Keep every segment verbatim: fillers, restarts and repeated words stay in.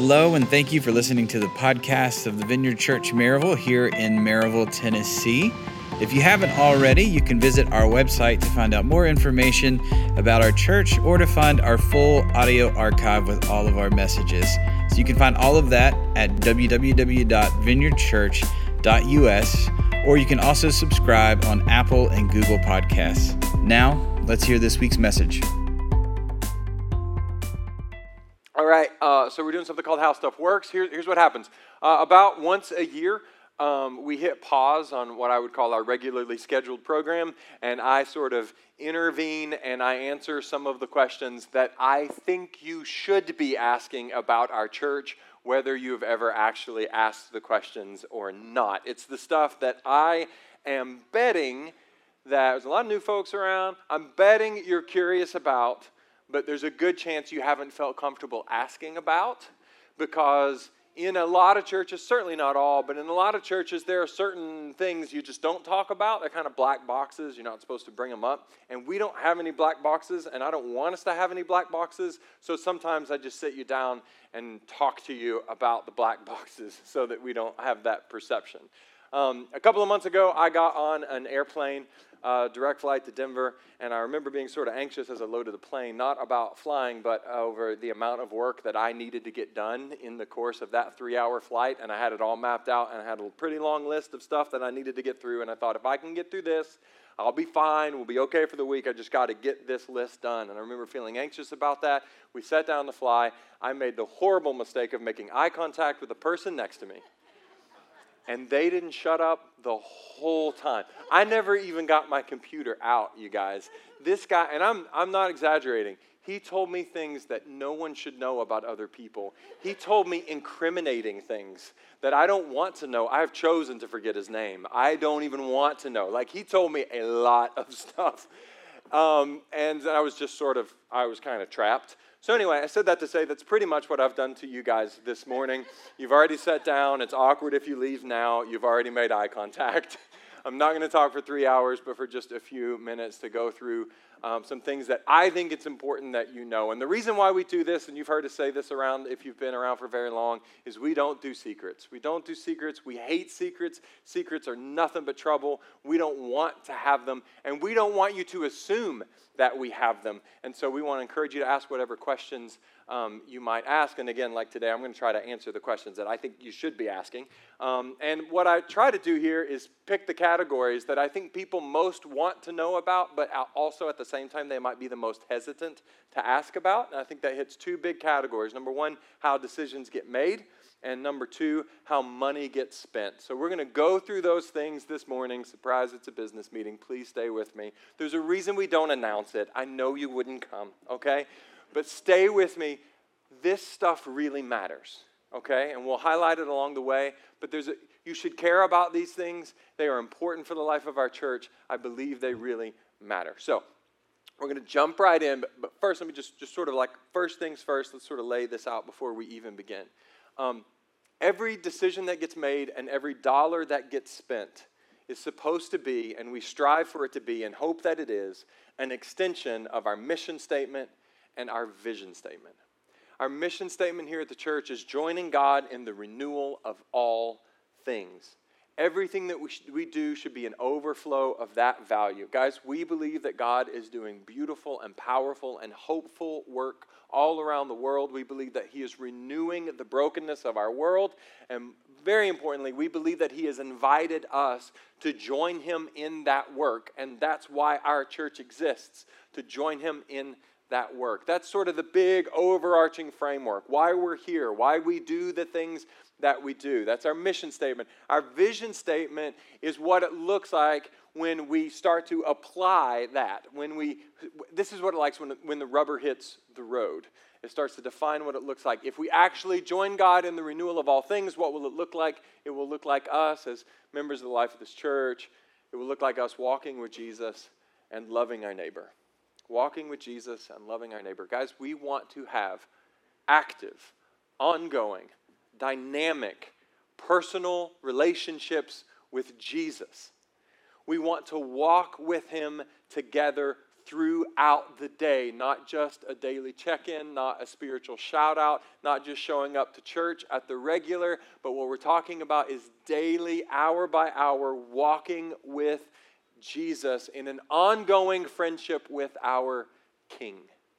Hello, and thank you for listening to the podcast of the Vineyard Church Maryville here in Maryville, Tennessee. If you haven't already, you can visit our website to find out more information about our church or to find our full audio archive with all of our messages. So you can find all of that at w w w dot vineyard church dot u s, or you can also subscribe on Apple and Google Podcasts. Now, let's hear this week's message. All right, uh, so we're doing something called How Stuff Works. Here, here's what happens. Uh, about once a year, um, we hit pause on what I would call our regularly scheduled program, and I sort of intervene and I answer some of the questions that I think you should be asking about our church, whether you've ever actually asked the questions or not. It's the stuff that I am betting that there's a lot of new folks around. I'm betting you're curious about, but there's a good chance you haven't felt comfortable asking about, because in a lot of churches, certainly not all, but in a lot of churches, there are certain things you just don't talk about. They're kind of black boxes. You're not supposed to bring them up. And we don't have any black boxes, and I don't want us to have any black boxes. So sometimes I just sit you down and talk to you about the black boxes so that we don't have that perception. Um, a couple of months ago, I got on an airplane, uh, direct flight to Denver, and I remember being sort of anxious as I loaded the plane, not about flying, but over the amount of work that I needed to get done in the course of that three-hour flight, and I had it all mapped out, and I had a pretty long list of stuff that I needed to get through, and I thought, if I can get through this, I'll be fine, we'll be okay for the week, I just got to get this list done. And I remember feeling anxious about that. We sat down to fly. I made the horrible mistake of making eye contact with the person next to me. And they didn't shut up the whole time. I never even got my computer out, you guys. This guy, and I'm I'm not exaggerating, he told me things that no one should know about other people. He told me incriminating things that I don't want to know. I have chosen to forget his name. I don't even want to know. Like, he told me a lot of stuff. Um, and I was just sort of, I was kind of trapped. So anyway, I said that to say that's pretty much what I've done to you guys this morning. You've already sat down. It's awkward if you leave now. You've already made eye contact. I'm not going to talk for three hours, but for just a few minutes to go through um, some things that I think it's important that you know. And the reason why we do this, and you've heard us say this around if you've been around for very long, is we don't do secrets. We don't do secrets. We hate secrets. Secrets are nothing but trouble. We don't want to have them, and we don't want you to assume that we have them. And so we want to encourage you to ask whatever questions um, you might ask. And again, like today, I'm going to try to answer the questions that I think you should be asking. Um, and what I try to do here is pick the categories that I think people most want to know about, but also at the same time, they might be the most hesitant to ask about. And I think that hits two big categories. Number one, how decisions get made. And number two, how money gets spent. So we're going to go through those things this morning. Surprise, it's a business meeting. Please stay with me. There's a reason we don't announce it. I know you wouldn't come, okay? But stay with me. This stuff really matters, okay? And we'll highlight it along the way. But there's a, you should care about these things. They are important for the life of our church. I believe they really matter. So we're going to jump right in. But, but first, let me just, just sort of like, first things first, let's sort of lay this out before we even begin. Um, every decision that gets made and every dollar that gets spent is supposed to be, and we strive for it to be and hope that it is, an extension of our mission statement and our vision statement. Our mission statement here at the church is joining God in the renewal of all things. Everything that we, sh- we do should be an overflow of that value. Guys, we believe that God is doing beautiful and powerful and hopeful work all around the world. We believe that he is renewing the brokenness of our world. And very importantly, we believe that he has invited us to join him in that work. And that's why our church exists, to join him in that work. That's sort of the big overarching framework, why we're here, why we do the things that we do. That's our mission statement. Our vision statement is what it looks like when we start to apply that. When we, this is what it likes when, when the rubber hits the road. It starts to define what it looks like. If we actually join God in the renewal of all things, what will it look like? It will look like us as members of the life of this church. It will look like us walking with Jesus and loving our neighbor. Walking with Jesus and loving our neighbor. Guys, we want to have active, ongoing, dynamic, personal relationships with Jesus. We want to walk with him together throughout the day, not just a daily check-in, not a spiritual shout-out, not just showing up to church at the regular, but what we're talking about is daily, hour by hour, walking with Jesus in an ongoing friendship with our King.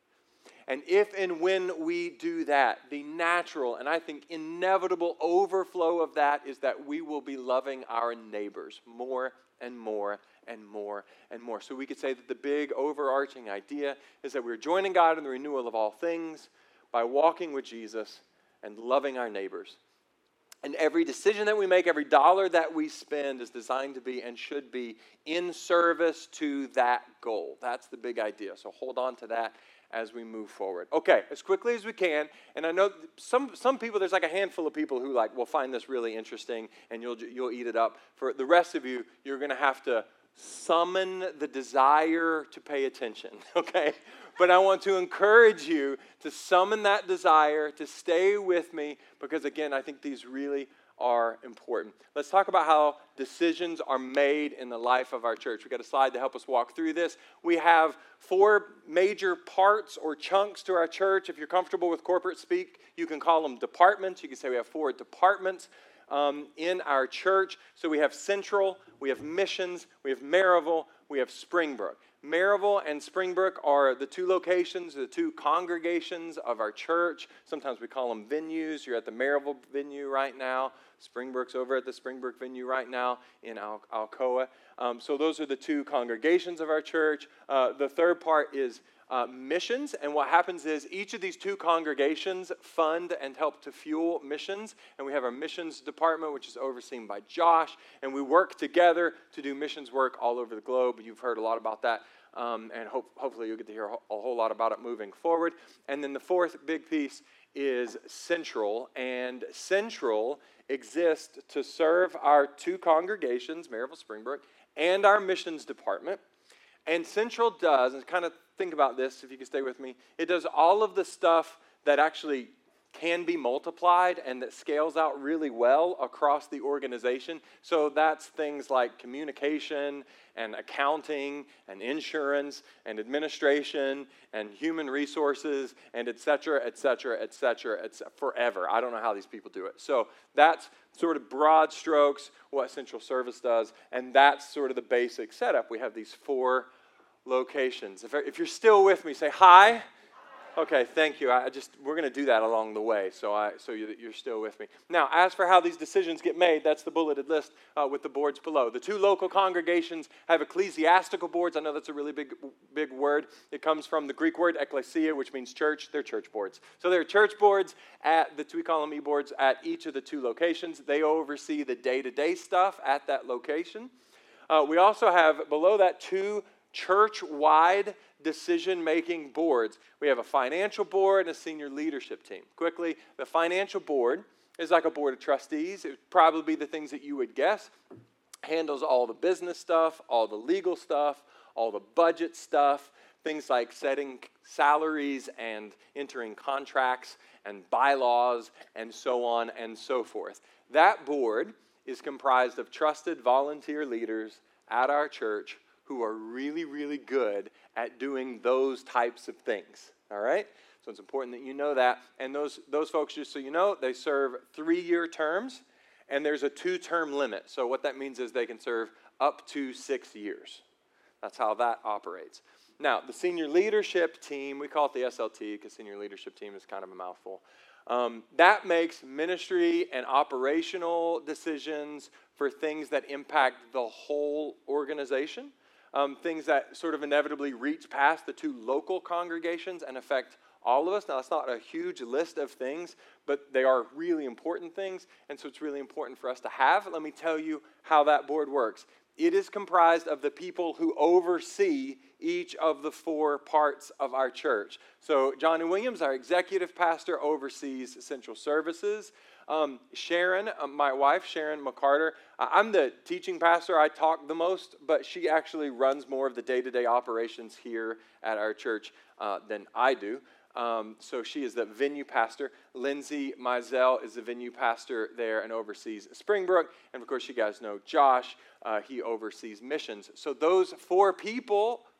And if and when we do that, the natural and I think inevitable overflow of that is that we will be loving our neighbors more and more and more and more. So we could say that the big overarching idea is that we're joining God in the renewal of all things by walking with Jesus and loving our neighbors. And every decision that we make, every dollar that we spend is designed to be and should be in service to that goal. That's the big idea. So hold on to that as we move forward. Okay, as quickly as we can, and I know some some people, there's like a handful of people who like will find this really interesting and you'll you'll eat it up. For the rest of you, you're going to have to summon the desire to pay attention, okay? But I want to encourage you to summon that desire to stay with me because, again, I think these really are important. Let's talk about how decisions are made in the life of our church. We've got a slide to help us walk through this. We have four major parts or chunks to our church. If you're comfortable with corporate speak, you can call them departments. You can say we have four departments um, in our church. So we have Central, we have Missions, we have Maryville, we have Springbrook. Maryville and Springbrook are the two locations, the two congregations of our church. Sometimes we call them venues. You're at the Maryville venue right now. Springbrook's over at the Springbrook venue right now in Al- Alcoa. Um, so those are the two congregations of our church. Uh, the third part is uh, missions. And what happens is each of these two congregations fund and help to fuel missions. And we have our missions department, which is overseen by Josh. And we work together to do missions work all over the globe. You've heard a lot about that. Um, and hope, hopefully you'll get to hear a, a whole lot about it moving forward. And then the fourth big piece is Central. And Central exists to serve our two congregations, Maryville, Springbrook, and our missions department. And Central does, and kind of think about this, if you can stay with me, it does all of the stuff that actually can be multiplied and that scales out really well across the organization. So that's things like communication and accounting and insurance and administration and human resources and et cetera, et cetera, et cetera, et cetera, forever. I don't know how these people do it. So that's sort of broad strokes what Central Service does, and that's sort of the basic setup. We have these four locations. If, if you're still with me, say hi. Okay, thank you. I just we're going to do that along the way, so I so you, you're still with me. Now, as for how these decisions get made, that's the bulleted list uh, with the boards below. The two local congregations have ecclesiastical boards. I know that's a really big big word. It comes from the Greek word ekklesia, which means church. They're church boards. So there are church boards at the we call them e-boards at each of the two locations. They oversee the day-to-day stuff at that location. Uh, we also have below that two church-wide decision-making boards. We have a financial board and a senior leadership team. Quickly, the financial board is like a board of trustees. It would probably be the things that you would guess. Handles all the business stuff, all the legal stuff, all the budget stuff, things like setting salaries and entering contracts and bylaws and so on and so forth. That board is comprised of trusted volunteer leaders at our church who are really, really good at doing those types of things, all right? So it's important that you know that. And those, those folks, just so you know, they serve three-year terms, and there's a two-term limit. So what that means is they can serve up to six years. That's how that operates. Now, the senior leadership team, we call it the S L T because senior leadership team is kind of a mouthful. Um, that makes ministry and operational decisions for things that impact the whole organization. Um, things that sort of inevitably reach past the two local congregations and affect all of us. Now, that's not a huge list of things, but they are really important things, and so it's really important for us to have. Let me tell you how that board works. It is comprised of the people who oversee each of the four parts of our church. So Johnny Williams, our executive pastor, oversees Central Services. Um, Sharon, uh, my wife, Sharon McCarter, uh, I'm the teaching pastor. I talk the most, but she actually runs more of the day-to-day operations here at our church uh, than I do. Um, so she is the venue pastor. Lindsay Mizell is the venue pastor there and oversees Springbrook. And of course, you guys know Josh. Uh, he oversees missions. So those four people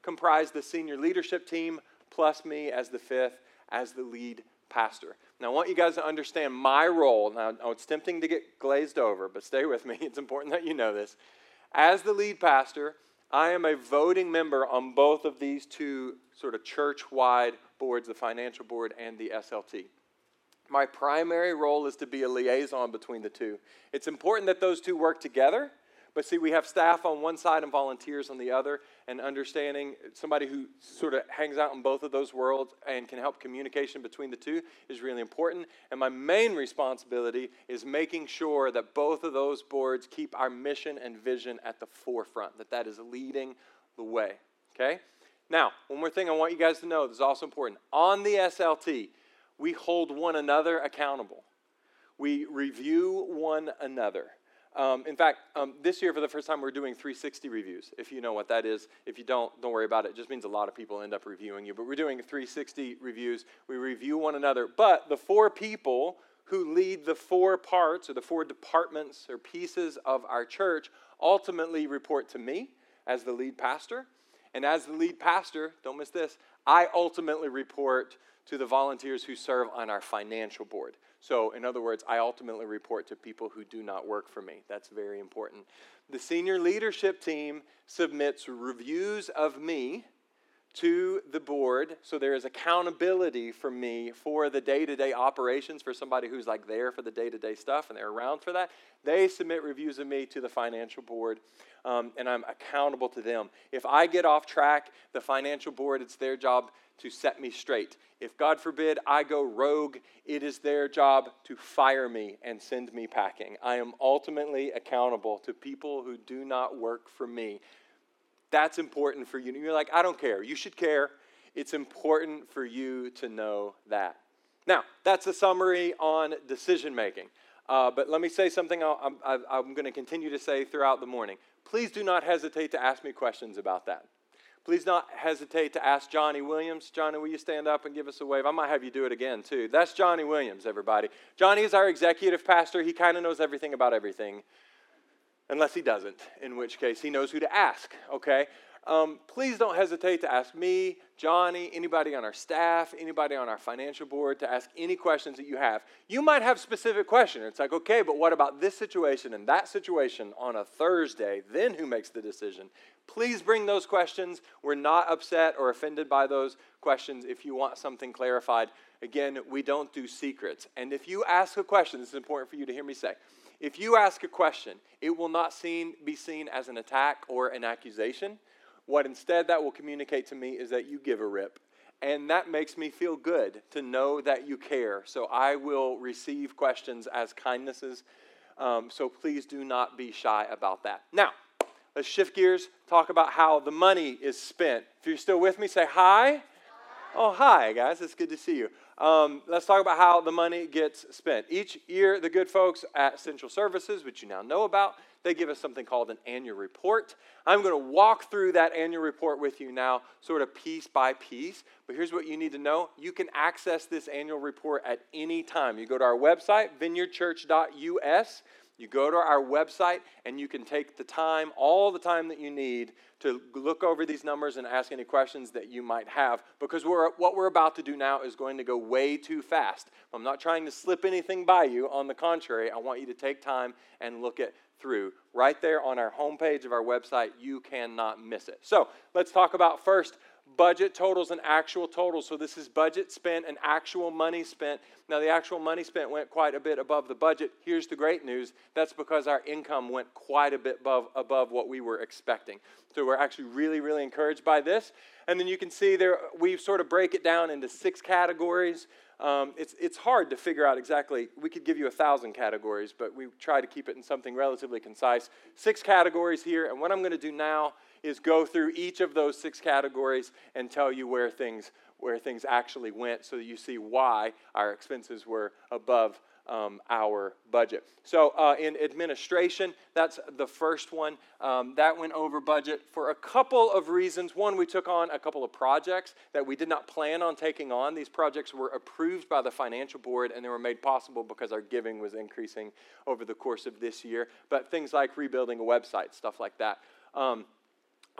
comprise the senior leadership team, plus me as the fifth, as the lead pastor. Now, I want you guys to understand my role. Now, it's tempting to get glazed over, but stay with me. It's important that you know this. As the lead pastor, I am a voting member on both of these two sort of church-wide boards, the financial board and the S L T. My primary role is to be a liaison between the two. It's important that those two work together, but see, we have staff on one side and volunteers on the other, and understanding somebody who sort of hangs out in both of those worlds and can help communication between the two is really important. And my main responsibility is making sure that both of those boards keep our mission and vision at the forefront, that that is leading the way, okay? Now, one more thing I want you guys to know, this is also important. On the S L T, we hold one another accountable. We review one another. Um, in fact, um, this year for the first time we're doing three sixty reviews, if you know what that is. If you don't, don't worry about it. It just means a lot of people end up reviewing you. But we're doing three sixty reviews. We review one another. But the four people who lead the four parts or the four departments or pieces of our church ultimately report to me as the lead pastor. And as the lead pastor, don't miss this, I ultimately report to the volunteers who serve on our financial board. So, in other words, I ultimately report to people who do not work for me. That's very important. The senior leadership team submits reviews of me to the board, so there is accountability for me for the day-to-day operations for somebody who's like there for the day-to-day stuff and they're around for that. They submit reviews of me to the financial board, um, and I'm accountable to them. If I get off track, the financial board, it's their job to set me straight. If, God forbid, I go rogue, it is their job to fire me and send me packing. I am ultimately accountable to people who do not work for me. That's important for you. You're like, I don't care. You should care. It's important for you to know that. Now, that's a summary on decision making. Uh, but let me say something I'm, I'm, I'm going to continue to say throughout the morning. Please do not hesitate to ask me questions about that. Please not hesitate to ask Johnny Williams. Johnny, will you stand up and give us a wave? I might have you do it again, too. That's Johnny Williams, everybody. Johnny is our executive pastor. He kind of knows everything about everything, unless he doesn't, in which case he knows who to ask, okay? Um, please don't hesitate to ask me, Johnny, anybody on our staff, anybody on our financial board to ask any questions that you have. You might have specific questions. It's like, okay, but what about this situation and that situation on a Thursday? Then who makes the decision? Please bring those questions. We're not upset or offended by those questions if you want something clarified. Again, we don't do secrets. And if you ask a question, this is important for you to hear me say, if you ask a question, it will not seen, be seen as an attack or an accusation. What instead that will communicate to me is that you give a rip. And that makes me feel good to know that you care. So I will receive questions as kindnesses. Um, so please do not be shy about that. Now, let's shift gears, talk about how the money is spent. If you're still with me, say hi. Hi. Oh, hi, guys. It's good to see you. Um, let's talk about how the money gets spent. Each year, the good folks at Central Services, which you now know about, they give us something called an annual report. I'm going to walk through that annual report with you now, sort of piece by piece. But here's what you need to know. You can access this annual report at any time. You go to our website, vineyard church dot U S. You go to our website, and you can take the time, all the time that you need to look over these numbers and ask any questions that you might have, because we're, what we're about to do now is going to go way too fast. I'm not trying to slip anything by you. On the contrary, I want you to take time and look it through. Right there on our homepage of our website, you cannot miss it. So let's talk about first budget totals and actual totals. So this is budget spent and actual money spent. Now the actual money spent went quite a bit above the budget. Here's the great news. That's because our income went quite a bit above, above what we were expecting. So we're actually really, really encouraged by this. And then you can see there, we sort of break it down into six categories. Um, it's, it's hard to figure out exactly. We could give you a thousand categories, but we try to keep it in something relatively concise. Six categories here. And what I'm going to do now is go through each of those six categories and tell you where things where things actually went, so that you see why our expenses were above um, our budget. So uh, in administration, that's the first one. Um, that went over budget for a couple of reasons. One, we took on a couple of projects that we did not plan on taking on. These projects were approved by the financial board, and they were made possible because our giving was increasing over the course of this year. But things like rebuilding a website, stuff like that. Um,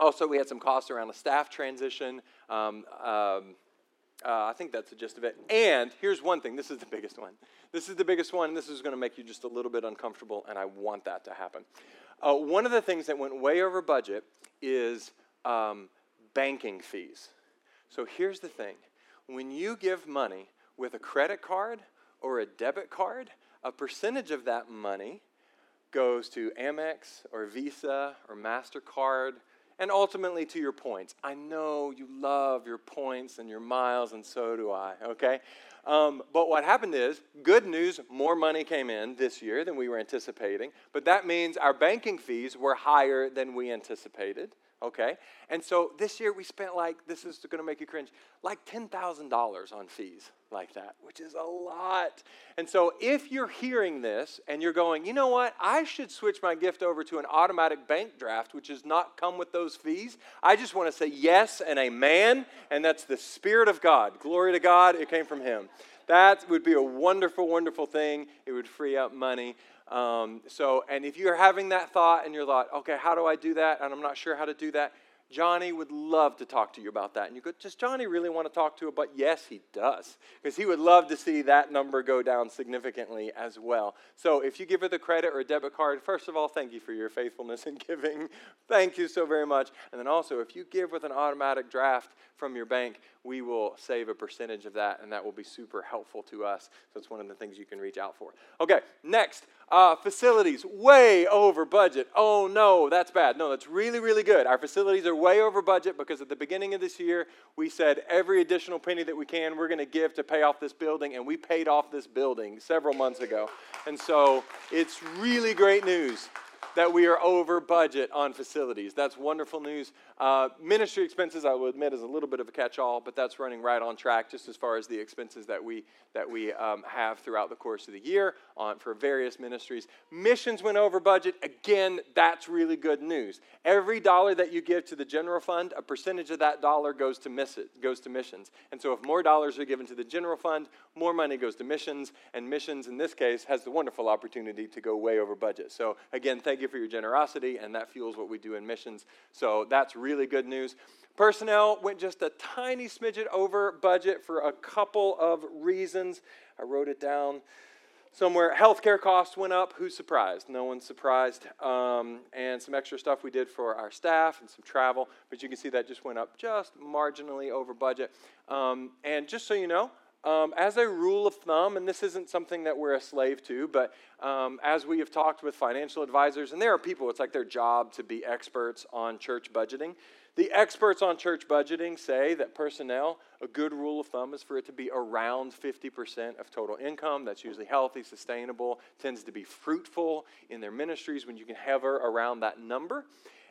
Also, we had some costs around a staff transition. Um, um, uh, I think that's the gist of it. And here's one thing. This is the biggest one. This is the biggest one, and this is going to make you just a little bit uncomfortable, and I want that to happen. Uh, one of the things that went way over budget is um, banking fees. So here's the thing. When you give money with a credit card or a debit card, a percentage of that money goes to Amex or Visa or MasterCard, and ultimately to your points. I know you love your points and your miles, and so do I, okay? Um, but what happened is, good news, more money came in this year than we were anticipating, but that means our banking fees were higher than we anticipated, okay? And so this year we spent like, this is going to make you cringe, like ten thousand dollars on fees like that, which is a lot. And so if you're hearing this and you're going, you know what, I should switch my gift over to an automatic bank draft, which does not come with those fees, I just want to say yes and amen, and that's the Spirit of God. Glory to God, it came from Him. That would be a wonderful, wonderful thing. It would free up money. Um, so, and if you're having that thought and you're like, okay, how do I do that? And I'm not sure how to do that. Johnny would love to talk to you about that. And you go, does Johnny really want to talk to you? But yes, he does. Because he would love to see that number go down significantly as well. So if you give her the credit or a debit card, first of all, thank you for your faithfulness in giving. Thank you so very much. And then also, if you give with an automatic draft from your bank, we will save a percentage of that, and that will be super helpful to us. So it's one of the things you can reach out for. Okay, next, uh, facilities, way over budget. Oh no, that's bad. No, that's really, really good. Our facilities are way over budget because at the beginning of this year, we said every additional penny that we can, we're going to give to pay off this building, and we paid off this building several months ago. And so it's really great news that we are over budget on facilities. That's wonderful news. Uh, ministry expenses, I will admit, is a little bit of a catch-all, but that's running right on track just as far as the expenses that we that we um, have throughout the course of the year on for various ministries. Missions went over budget. Again, that's really good news. Every dollar that you give to the general fund, a percentage of that dollar goes to miss it, goes to missions. And so if more dollars are given to the general fund, more money goes to missions, and missions in this case has the wonderful opportunity to go way over budget. So again, thank you for your generosity, and that fuels what we do in missions. So that's really good news. Personnel went just a tiny smidget over budget for a couple of reasons. I wrote it down somewhere. Healthcare costs went up. Who's surprised? No one's surprised. Um, and some extra stuff we did for our staff and some travel. But you can see that just went up just marginally over budget. Um, and just so you know, Um, as a rule of thumb, and this isn't something that we're a slave to, but um, as we have talked with financial advisors, and there are people, it's like their job to be experts on church budgeting. The experts on church budgeting say that personnel, a good rule of thumb is for it to be around fifty percent of total income. That's usually healthy, sustainable, tends to be fruitful in their ministries when you can hover around that number.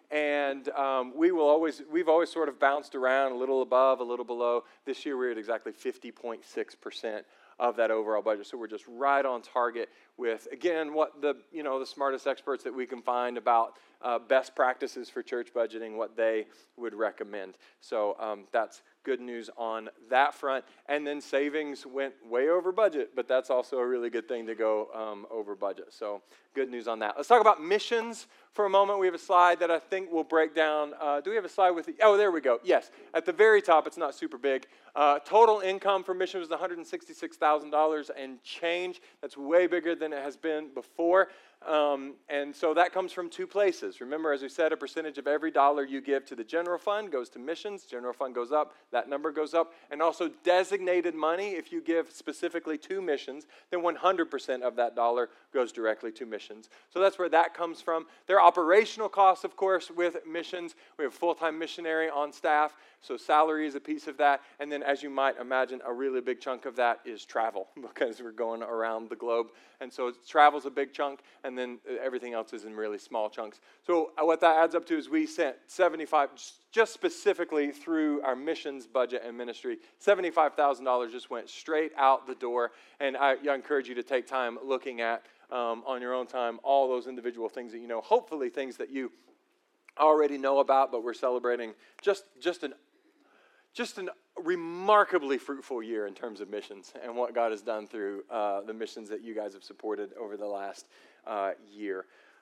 And um, we will always, we've always sort of bounced around a little above, a little below. This year we're at exactly fifty point six percent of that overall budget. So we're just right on target with, again, what the, you know, the smartest experts that we can find about uh, best practices for church budgeting, what they would recommend. So um, that's good news on that front. And then savings went way over budget, but that's also a really good thing to go um, over budget. So good news on that. Let's talk about missions for a moment. We have a slide that I think will break down. Uh, do we have a slide with the, oh, there we go. Yes, at the very top, it's not super big. Uh, total income for missions was one hundred sixty-six thousand dollars and change. That's way bigger than it has been before. Um, and so that comes from two places. Remember, as we said, a percentage of every dollar you give to the general fund goes to missions. General fund goes up, that number goes up. And also designated money, if you give specifically to missions, then one hundred percent of that dollar goes directly to missions. So that's where that comes from. There are operational costs, of course, with missions. We have a full-time missionary on staff, so salary is a piece of that. And then, as you might imagine, a really big chunk of that is travel because we're going around the globe. And so travel's a big chunk, and then everything else is in really small chunks. So what that adds up to is we sent seventy-five, just specifically through our missions budget and ministry, seventy-five thousand dollars just went straight out the door. And I, I encourage you to take time looking at, um, on your own time, all those individual things that you know, hopefully things that you already know about, but we're celebrating just, just an Just a remarkably fruitful year in terms of missions and what God has done through uh, the missions that you guys have supported over the last uh, year.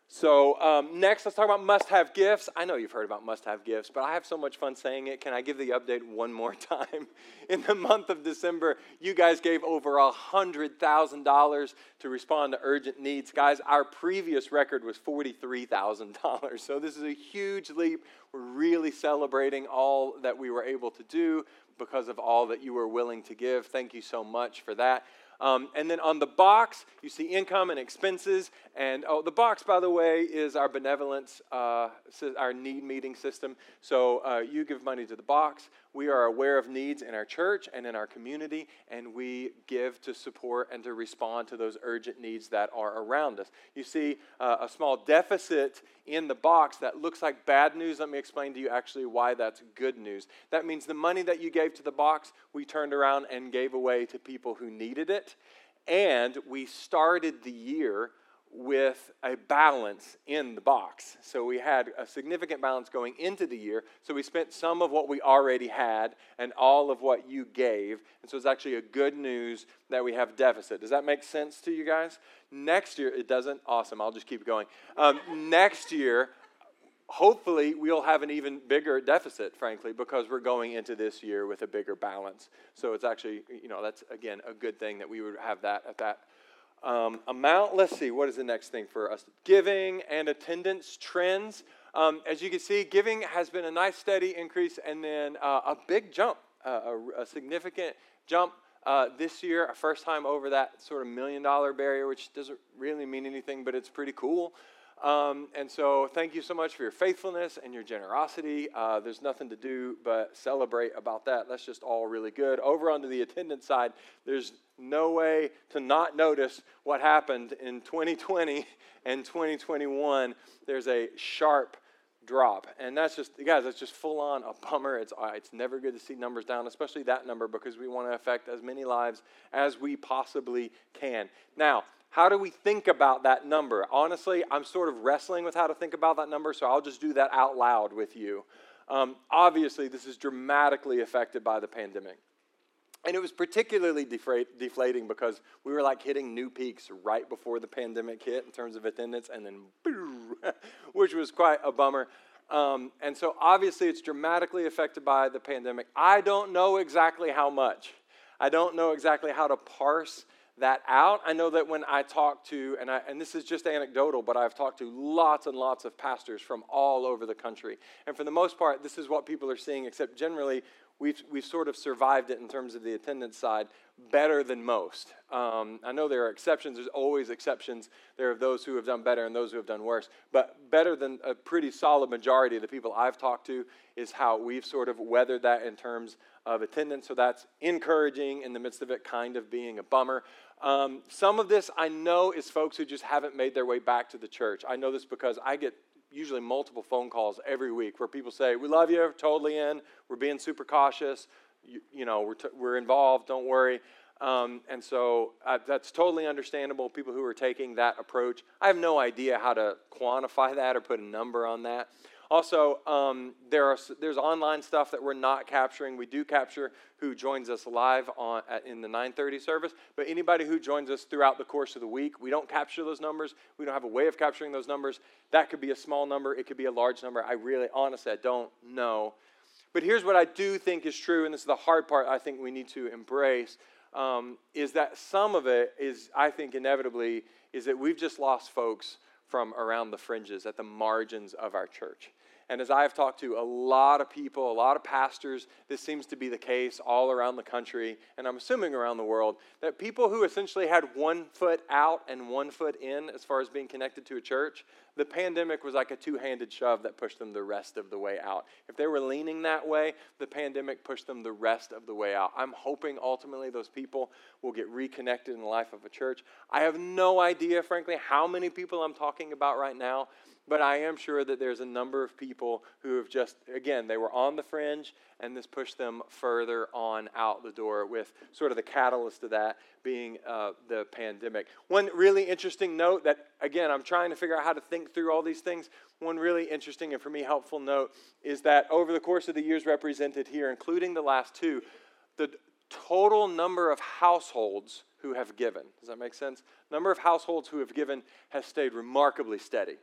So um, next, let's talk about must-have gifts. I know you've heard about must-have gifts, but I have so much fun saying it. Can I give the update one more time? In the month of December, you guys gave over one hundred thousand dollars to respond to urgent needs. Guys, our previous record was forty-three thousand dollars. So this is a huge leap. We're really celebrating all that we were able to do because of all that you were willing to give. Thank you so much for that. Um, and then on the box, you see income and expenses. And oh, the box, by the way, is our benevolence, uh, our need meeting system. So uh, you give money to the box. We are aware of needs in our church and in our community, and we give to support and to respond to those urgent needs that are around us. You see uh, a small deficit in the box that looks like bad news. Let me explain to you actually why that's good news. That means the money that you gave to the box, we turned around and gave away to people who needed it. And we started the year with a balance in the box. So we had a significant balance going into the year. So we spent some of what we already had and all of what you gave. And so it's actually a good news that we have deficit. Does that make sense to you guys? Next year, it doesn't? Awesome. I'll just keep going. Um, next year, hopefully, we'll have an even bigger deficit, frankly, because we're going into this year with a bigger balance. So it's actually, you know, that's, again, a good thing that we would have that at that Um, amount. Let's see, what is the next thing for us? Giving and attendance trends. Um, as you can see, giving has been a nice steady increase and then uh, a big jump, uh, a, a significant jump uh, this year, a first time over that sort of million dollar barrier, which doesn't really mean anything, but it's pretty cool. Um, and so thank you so much for your faithfulness and your generosity. Uh, there's nothing to do but celebrate about that. That's just all really good. Over onto the attendance side, there's no way to not notice what happened in twenty twenty and twenty twenty-one. There's a sharp drop. And that's just, guys, that's just full on a bummer. It's, uh, it's never good to see numbers down, especially that number, because we want to affect as many lives as we possibly can. Now, how do we think about that number? Honestly, I'm sort of wrestling with how to think about that number, so I'll just do that out loud with you. Um, obviously, this is dramatically affected by the pandemic. And it was particularly defra- deflating because we were like hitting new peaks right before the pandemic hit in terms of attendance, and then boo, which was quite a bummer. Um, and so obviously, it's dramatically affected by the pandemic. I don't know exactly how much. I don't know exactly how to parse that out. I know that when I talk to, and, I, and this is just anecdotal, but I've talked to lots and lots of pastors from all over the country. And for the most part, this is what people are seeing, except generally we've, we've sort of survived it in terms of the attendance side better than most. Um, I know there are exceptions. There's always exceptions. There are those who have done better and those who have done worse. But better than a pretty solid majority of the people I've talked to is how we've sort of weathered that in terms of attendance. So that's encouraging in the midst of it kind of being a bummer. Um, some of this I know is folks who just haven't made their way back to the church. I know this because I get usually multiple phone calls every week where people say, we love you, totally in, we're being super cautious, you, you know, we're, t- we're involved, don't worry. Um, and so uh, that's totally understandable, people who are taking that approach. I have no idea how to quantify that or put a number on that. Also, um, there are there's online stuff that we're not capturing. We do capture who joins us live on at, in the nine thirty service, but anybody who joins us throughout the course of the week, we don't capture those numbers. We don't have a way of capturing those numbers. That could be a small number. It could be a large number. I really, honestly, I don't know. But here's what I do think is true, and this is the hard part I think we need to embrace, um, is that some of it is, I think inevitably, is that we've just lost folks from around the fringes, at the margins of our church. And as I've talked to a lot of people, a lot of pastors, this seems to be the case all around the country, and I'm assuming around the world, that people who essentially had one foot out and one foot in as far as being connected to a church, the pandemic was like a two-handed shove that pushed them the rest of the way out. If they were leaning that way, the pandemic pushed them the rest of the way out. I'm hoping ultimately those people will get reconnected in the life of a church. I have no idea, frankly, how many people I'm talking about right now, but I am sure that there's a number of people who have just, again, they were on the fringe, and this pushed them further on out the door, with sort of the catalyst of that being uh, the pandemic. One really interesting note that, again, I'm trying to figure out how to think through all these things. One really interesting and for me helpful note is that over the course of the years represented here, including the last two, the total number of households who have given, does that make sense? Number of households who have given has stayed remarkably steady.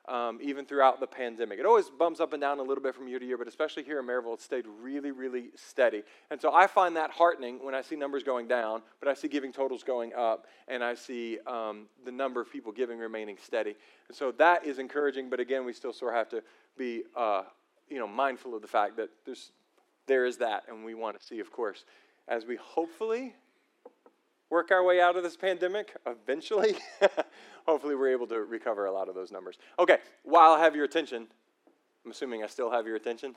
um, even throughout the pandemic. It always bumps up and down a little bit from year to year, but especially here in Maryville, it stayed really, really steady. And so I find that heartening when I see numbers going down, but I see giving totals going up, and I see um, the number of people giving remaining steady. And so that is encouraging, but again, we still sort of have to be uh, you know, mindful of the fact that there's there is that, and we want to see, of course, as we hopefully work our way out of this pandemic, eventually, hopefully we're able to recover a lot of those numbers. Okay, while I have your attention, I'm assuming I still have your attention.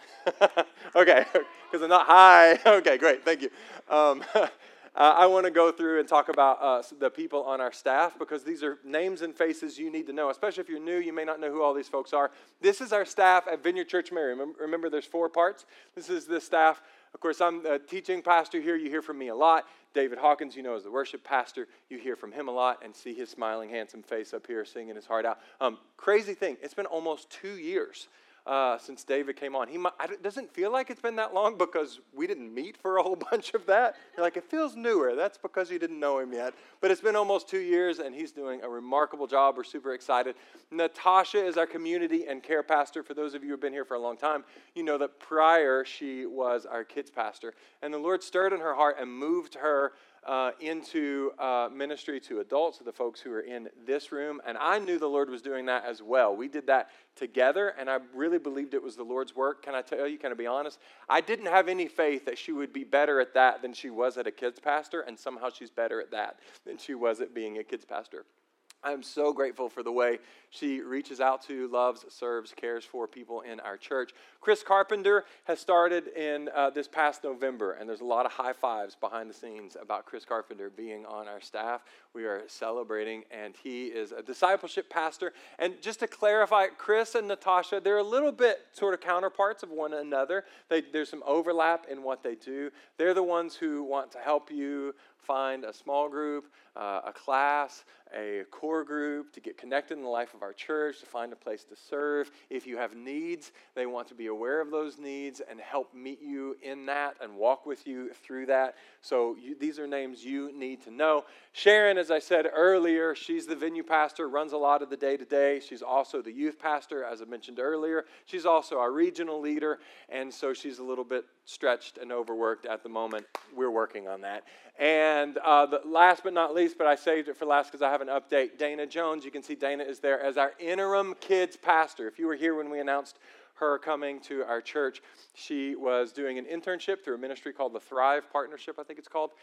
Okay, because I'm not high. Okay, great, thank you. Um, uh, I want to go through and talk about uh, the people on our staff, because these are names and faces you need to know, especially if you're new, you may not know who all these folks are. This is our staff at Vineyard Church Mary. Remember, remember there's four parts. This is the staff. Of course, I'm a teaching pastor here. You hear from me a lot. David Hawkins, you know, is the worship pastor. You hear from him a lot and see his smiling, handsome face up here singing his heart out. Um, crazy thing, it's been almost two years uh, since David came on. He might, it doesn't feel like it's been that long because we didn't meet for a whole bunch of that. You're like, it feels newer. That's because you didn't know him yet. But it's been almost two years, and he's doing a remarkable job. We're super excited. Natasha is our community and care pastor. For those of you who have been here for a long time, you know that prior she was our kids pastor. And the Lord stirred in her heart and moved her Uh, into uh, ministry to adults, to the folks who are in this room. And I knew the Lord was doing that as well. We did that together, and I really believed it was the Lord's work. Can I tell you, can I be honest? I didn't have any faith that she would be better at that than she was at a kids pastor, and somehow she's better at that than she was at being a kids pastor. I'm so grateful for the way she reaches out to, loves, serves, cares for people in our church. Chris Carpenter has started in uh, this past November, and there's a lot of high fives behind the scenes about Chris Carpenter being on our staff. We are celebrating, and he is a discipleship pastor. And just to clarify, Chris and Natasha, they're a little bit sort of counterparts of one another. They, there's some overlap in what they do. They're the ones who want to help you find a small group, uh, a class, a core group, to get connected in the life of our church, to find a place to serve. If you have needs, they want to be aware of those needs and help meet you in that and walk with you through that. So you, these are names you need to know. Sharon, as I said earlier, she's the venue pastor, runs a lot of the day-to-day. She's also the youth pastor, as I mentioned earlier. She's also our regional leader, and so she's a little bit stretched and overworked at the moment. We're working on that. And uh, the last but not least, but I saved it for last because I have an update, Dana Jones. You can see Dana is there as our interim kids pastor. If you were here when we announced her coming to our church, she was doing an internship through a ministry called the Thrive Partnership, I think it's called,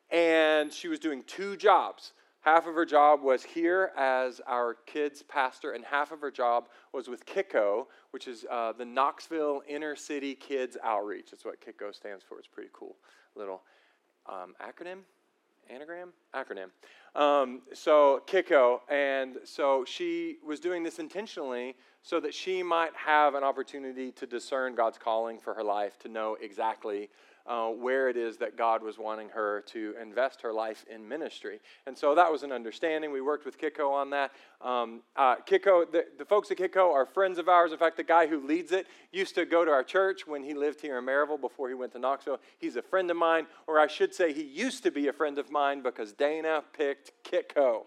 and she was doing two jobs. Half of her job was here as our kids pastor, and half of her job was with KICO, which is uh, the Knoxville Inner City Kids Outreach. That's what KICO stands for. It's a pretty cool little um, acronym, anagram, acronym. Um, so KICO, and so she was doing this intentionally so that she might have an opportunity to discern God's calling for her life, to know exactly Uh, where it is that God was wanting her to invest her life in ministry. And so that was an understanding. We worked with KICO on that. Um, uh, KICO, the, the folks at KICO are friends of ours. In fact, the guy who leads it used to go to our church when he lived here in Maryville before he went to Knoxville. He's a friend of mine, or I should say he used to be a friend of mine because Dana picked KICO.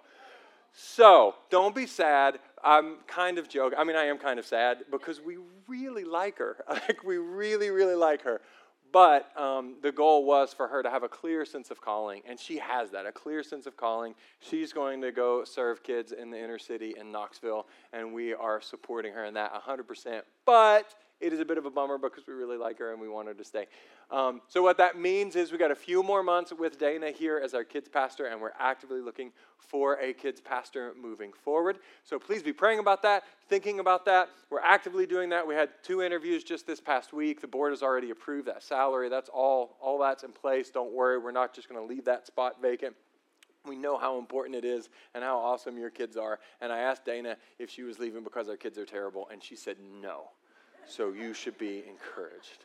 So don't be sad. I'm kind of joking. I mean, I am kind of sad because we really like her. Like, we really, really like her. But um, the goal was for her to have a clear sense of calling, and she has that, a clear sense of calling. She's going to go serve kids in the inner city in Knoxville, and we are supporting her in that one hundred percent. But it is a bit of a bummer because we really like her and we want her to stay. Um, so what that means is we got a few more months with Dana here as our kids pastor, and we're actively looking for a kids pastor moving forward. So please be praying about that, thinking about that. We're actively doing that. We had two interviews just this past week. The board has already approved that salary. That's all, all that's in place. Don't worry. We're not just going to leave that spot vacant. We know how important it is and how awesome your kids are. And I asked Dana if she was leaving because our kids are terrible, and she said no. So you should be encouraged.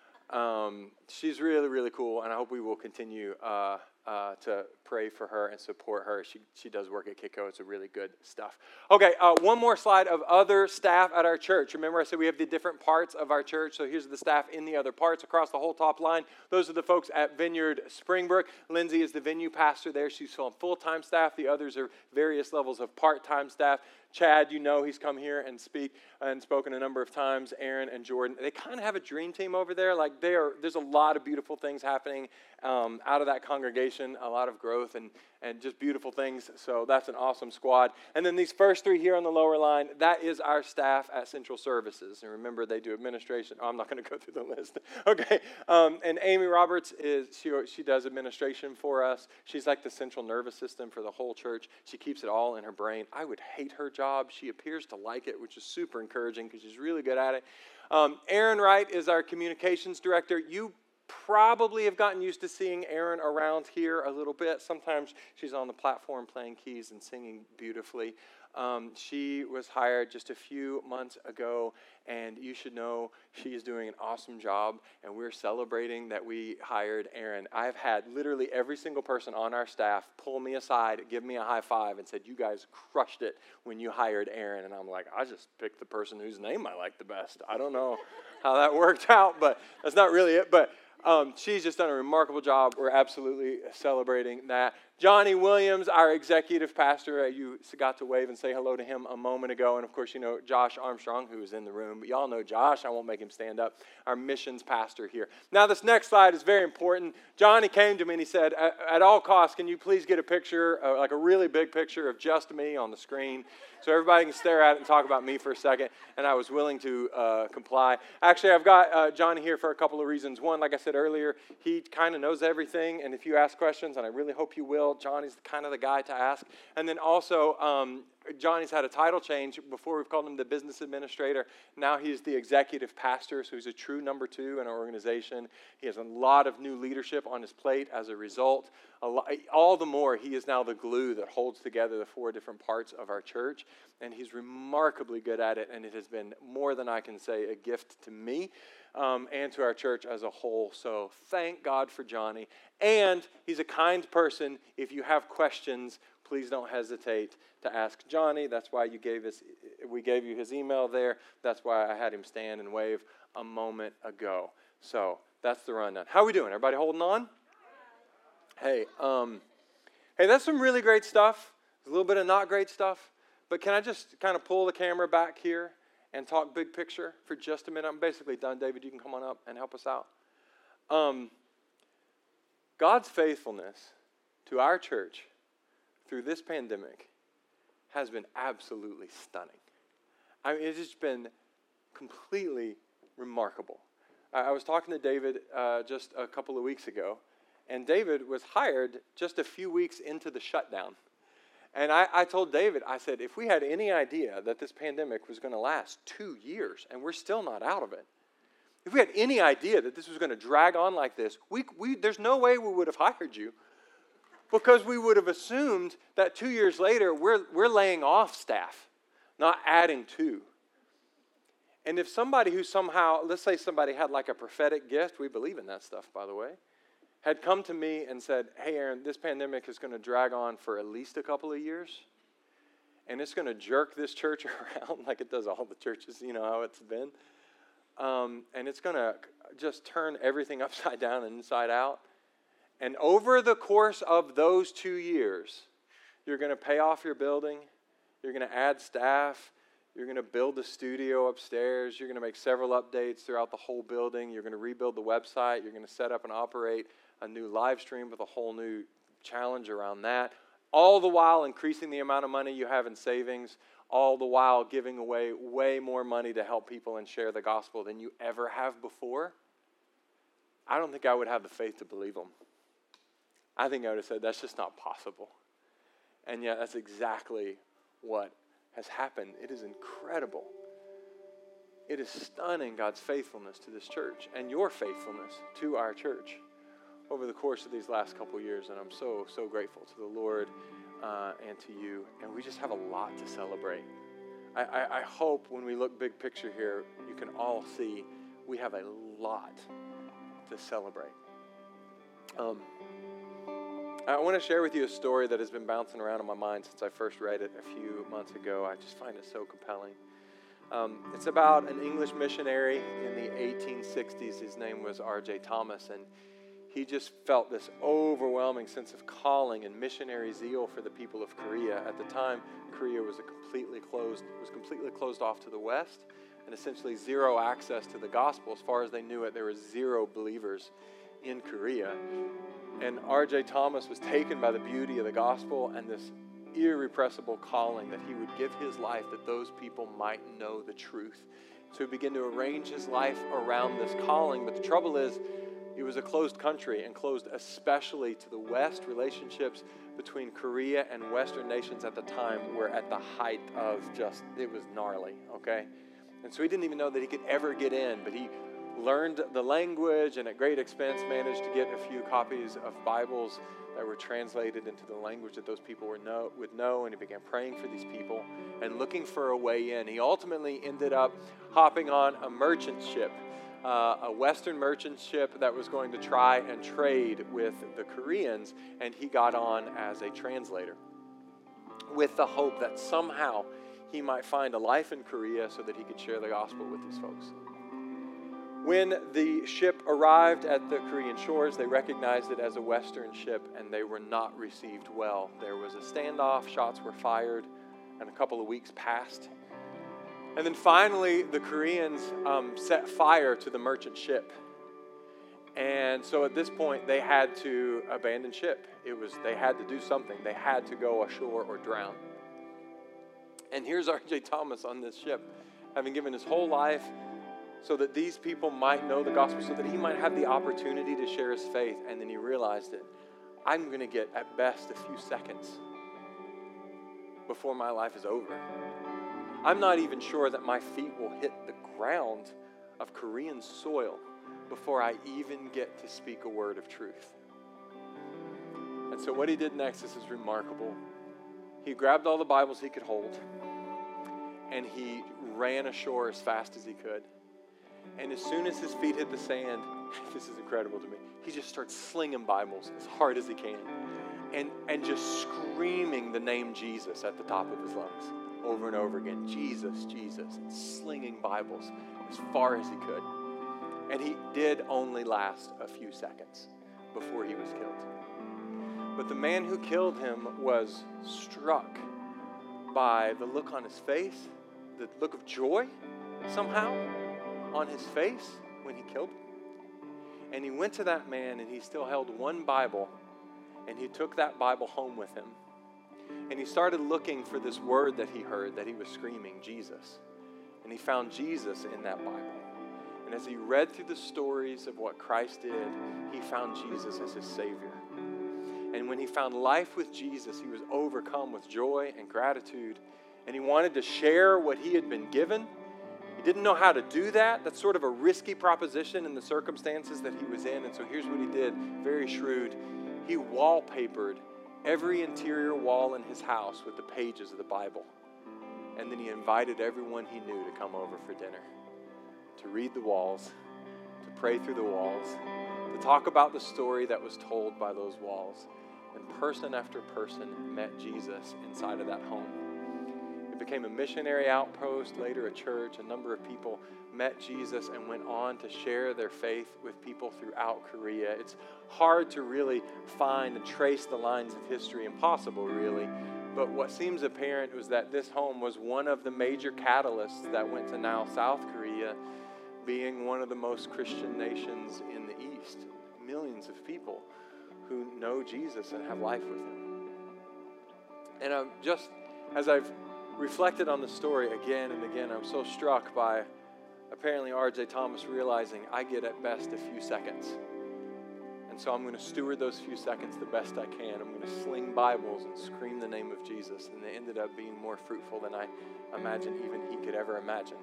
Um, she's really, really cool, and I hope we will continue uh, uh, to pray for her and support her. She she does work at KICO. It's a really good stuff. Okay, uh, one more slide of other staff at our church. Remember I said we have the different parts of our church, so here's the staff in the other parts across the whole top line. Those are the folks at Vineyard Springbrook. Lindsay is the venue pastor there. She's on full-time staff. The others are various levels of part-time staff. Chad, you know, he's come here and speak and spoken a number of times. Aaron and Jordan, they kind of have a dream team over there. Like they are, there's a lot of beautiful things happening um, out of that congregation, a lot of growth and, and just beautiful things. So that's an awesome squad. And then these first three here on the lower line, that is our staff at Central Services. And remember, they do administration. Oh, I'm not going to go through the list. Okay. Um, and Amy Roberts, is she, she does administration for us. She's like the central nervous system for the whole church. She keeps it all in her brain. I would hate her job. She appears to like it, which is super encouraging because she's really good at it. Um, Aaron Wright is our communications director. You probably have gotten used to seeing Aaron around here a little bit. Sometimes she's on the platform playing keys and singing beautifully. Um, she was hired just a few months ago, and you should know she is doing an awesome job, and we're celebrating that we hired Aaron. I've had literally every single person on our staff pull me aside, give me a high five, and said, you guys crushed it when you hired Aaron. And I'm like, I just picked the person whose name I like the best. I don't know how that worked out, but that's not really it. But Um, she's just done a remarkable job. We're absolutely celebrating that. Johnny Williams, our executive pastor, you got to wave and say hello to him a moment ago. And, of course, you know Josh Armstrong, who is in the room. But y'all know Josh. I won't make him stand up. Our missions pastor here. Now, this next slide is very important. Johnny came to me and he said, at, at all costs, can you please get a picture, uh, like a really big picture of just me on the screen so everybody can stare at it and talk about me for a second. And I was willing to uh, comply. Actually, I've got uh, Johnny here for a couple of reasons. One, like I said earlier, he kind of knows everything. And if you ask questions, and I really hope you will, Johnny's kind of the guy to ask. And then also, um, Johnny's had a title change. Before we've called him the business administrator. Now he's the executive pastor, so he's a true number two in our organization. He has a lot of new leadership on his plate as a result. A lot, all the more, he is now the glue that holds together the four different parts of our church, and he's remarkably good at it, and it has been more than I can say a gift to me um, and to our church as a whole. So thank God for Johnny. And he's a kind person. If you have questions, please don't hesitate to ask Johnny. That's why you gave us, we gave you his email there. That's why I had him stand and wave a moment ago. So that's the rundown. How are we doing? Everybody holding on? Hey, um, hey, that's some really great stuff. There's a little bit of not great stuff. But can I just kind of pull the camera back here and talk big picture for just a minute? I'm basically done. David, you can come on up and help us out. Um, God's faithfulness to our church through this pandemic has been absolutely stunning. I mean, it's just been completely remarkable. I, I was talking to David uh, just a couple of weeks ago, and David was hired just a few weeks into the shutdown. And I, I told David, I said, if we had any idea that this pandemic was going to last two years and we're still not out of it, if we had any idea that this was going to drag on like this, we, we there's no way we would have hired you. Because we would have assumed that two years later, we're, we're laying off staff, not adding to. And if somebody who somehow, let's say somebody had like a prophetic gift, we believe in that stuff, by the way, had come to me and said, hey, Aaron, this pandemic is going to drag on for at least a couple of years, and it's going to jerk this church around like it does all the churches, you know how it's been, um, and it's going to just turn everything upside down and inside out. And over the course of those two years, you're going to pay off your building, you're going to add staff, you're going to build a studio upstairs, you're going to make several updates throughout the whole building, you're going to rebuild the website, you're going to set up and operate a new live stream with a whole new challenge around that, all the while increasing the amount of money you have in savings, all the while giving away way more money to help people and share the gospel than you ever have before. I don't think I would have the faith to believe them. I think I would have said, that's just not possible. And yet, that's exactly what has happened. It is incredible. It is stunning, God's faithfulness to this church and your faithfulness to our church over the course of these last couple years. And I'm so, so grateful to the Lord uh, and to you. And we just have a lot to celebrate. I, I, I hope when we look big picture here, you can all see we have a lot to celebrate. Um, I want to share with you a story that has been bouncing around in my mind since I first read it a few months ago. I just find it so compelling. Um, it's about an English missionary in the eighteen sixties. His name was R J Thomas, and he just felt this overwhelming sense of calling and missionary zeal for the people of Korea. At the time, Korea was a completely closed, was completely closed off to the West, and essentially zero access to the gospel. As far as they knew it, there were zero believers in Korea. And R J Thomas was taken by the beauty of the gospel and this irrepressible calling that he would give his life that those people might know the truth. So he began to arrange his life around this calling. But the trouble is, it was a closed country, and closed especially to the West. Relationships between Korea and Western nations at the time were at the height of just, it was gnarly, okay? And so he didn't even know that he could ever get in, but he learned the language and at great expense managed to get a few copies of Bibles that were translated into the language that those people were know, would know, and he began praying for these people and looking for a way in. He ultimately ended up hopping on a merchant ship, uh, a Western merchant ship that was going to try and trade with the Koreans, and he got on as a translator with the hope that somehow he might find a life in Korea so that he could share the gospel with these folks. When the ship arrived at the Korean shores, they recognized it as a Western ship, and they were not received well. There was a standoff, shots were fired, and a couple of weeks passed. And then finally, the Koreans um, set fire to the merchant ship. And so at this point, they had to abandon ship. It was, they had to do something. They had to go ashore or drown. And here's R J Thomas on this ship, having given his whole life so that these people might know the gospel, so that he might have the opportunity to share his faith. And then he realized it. I'm going to get, at best, a few seconds before my life is over. I'm not even sure that my feet will hit the ground of Korean soil before I even get to speak a word of truth. And so what he did next, this is remarkable. He grabbed all the Bibles he could hold, and he ran ashore as fast as he could. And as soon as his feet hit the sand, this is incredible to me, he just starts slinging Bibles as hard as he can and, and just screaming the name Jesus at the top of his lungs over and over again. Jesus, Jesus, and slinging Bibles as far as he could. And he did only last a few seconds before he was killed. But the man who killed him was struck by the look on his face, the look of joy somehow on his face when he killed him. And he went to that man, and he still held one Bible, and he took that Bible home with him. And he started looking for this word that he heard that he was screaming, Jesus. And he found Jesus in that Bible. And as he read through the stories of what Christ did, he found Jesus as his Savior. And when he found life with Jesus, he was overcome with joy and gratitude. And he wanted to share what he had been given. He didn't know how to do that. That's sort of a risky proposition in the circumstances that he was in. And so here's what he did, very shrewd. He wallpapered every interior wall in his house with the pages of the Bible. And then he invited everyone he knew to come over for dinner, to read the walls, to pray through the walls, to talk about the story that was told by those walls. And person after person met Jesus inside of that home. It became a missionary outpost, later a church. A number of people met Jesus and went on to share their faith with people throughout Korea. It's hard to really find and trace the lines of history, impossible really. But what seems apparent was that this home was one of the major catalysts that went to now South Korea being one of the most Christian nations in the East. Millions of people who know Jesus and have life with him. And um, just as I've reflected on the story again and again, I'm so struck by apparently R J Thomas realizing I get at best a few seconds. And so I'm going to steward those few seconds the best I can. I'm going to sling Bibles and scream the name of Jesus. And they ended up being more fruitful than I imagine even he could ever imagine.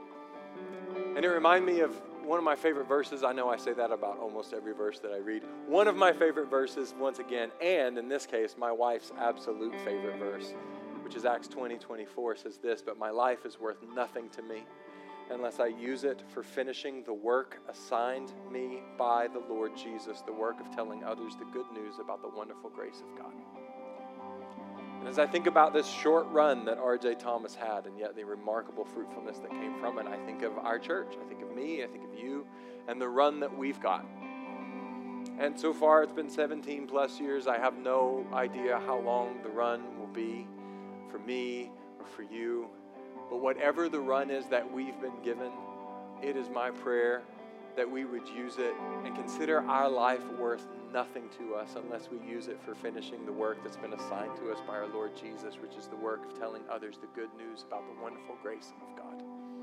And it reminded me of one of my favorite verses. I know I say that about almost every verse that I read. One of my favorite verses, once again, and in this case, my wife's absolute favorite verse, which is Acts twenty twenty-four, says this, "But my life is worth nothing to me unless I use it for finishing the work assigned me by the Lord Jesus, the work of telling others the good news about the wonderful grace of God." And as I think about this short run that R J Thomas had, and yet the remarkable fruitfulness that came from it, I think of our church. I think of me, I think of you, and the run that we've got. And so far, it's been seventeen plus years. I have no idea how long the run will be for me or for you. But whatever the run is that we've been given, it is my prayer that we would use it and consider our life worth nothing to us unless we use it for finishing the work that's been assigned to us by our Lord Jesus, which is the work of telling others the good news about the wonderful grace of God.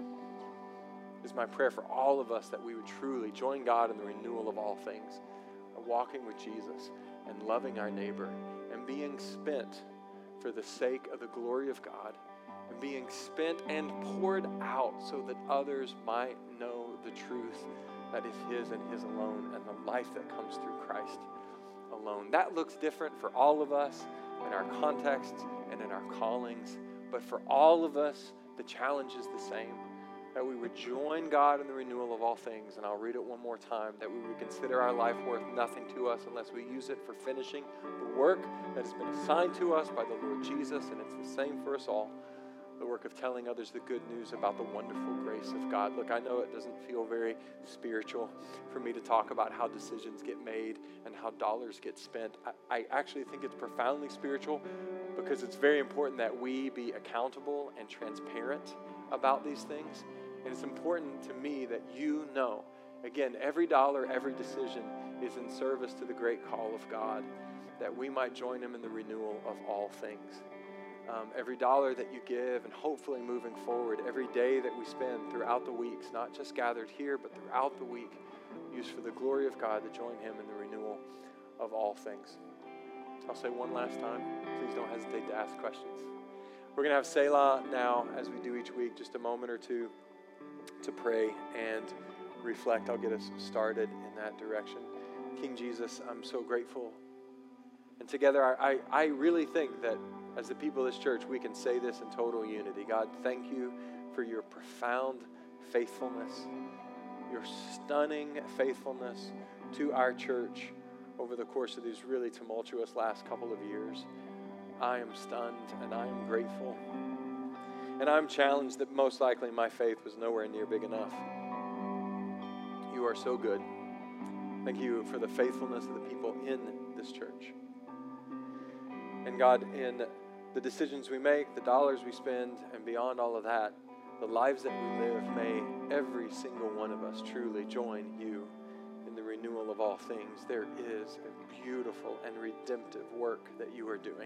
It's my prayer for all of us that we would truly join God in the renewal of all things, walking with Jesus and loving our neighbor and being spent for the sake of the glory of God, and being spent and poured out so that others might know the truth that is His and His alone, and the life that comes through Christ alone. That looks different for all of us in our contexts and in our callings, but for all of us, the challenge is the same, that we would join God in the renewal of all things. And I'll read it one more time, that we would consider our life worth nothing to us unless we use it for finishing the work that has been assigned to us by the Lord Jesus, and it's the same for us all. The work of telling others the good news about the wonderful grace of God. Look, I know it doesn't feel very spiritual for me to talk about how decisions get made and how dollars get spent. I, I actually think it's profoundly spiritual because it's very important that we be accountable and transparent about these things. And it's important to me that you know, again, every dollar, every decision is in service to the great call of God, that we might join Him in the renewal of all things. Um, every dollar that you give, and hopefully moving forward, every day that we spend throughout the weeks, not just gathered here, but throughout the week, used for the glory of God to join Him in the renewal of all things. I'll say one last time, please don't hesitate to ask questions. We're going to have Selah now, as we do each week, just a moment or two to pray and reflect. I'll get us started in that direction. King Jesus, I'm so grateful. And together, I, I really think that as the people of this church, we can say this in total unity. God, thank you for your profound faithfulness, your stunning faithfulness to our church over the course of these really tumultuous last couple of years. I am stunned and I am grateful. And I'm challenged that most likely my faith was nowhere near big enough. You are so good. Thank you for the faithfulness of the people in this church. And God, in the decisions we make, the dollars we spend, and beyond all of that, the lives that we live, may every single one of us truly join you in the renewal of all things. There is a beautiful and redemptive work that you are doing.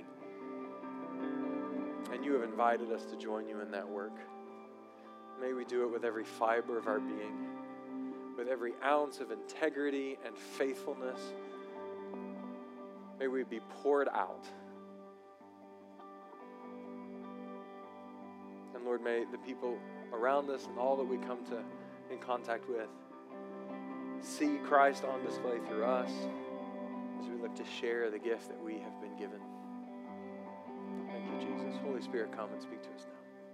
And you have invited us to join you in that work. May we do it with every fiber of our being, with every ounce of integrity and faithfulness. May we be poured out. And Lord, may the people around us and all that we come to in contact with see Christ on display through us as we look to share the gift that we have been given. Thank you, Jesus. Holy Spirit, come and speak to us now.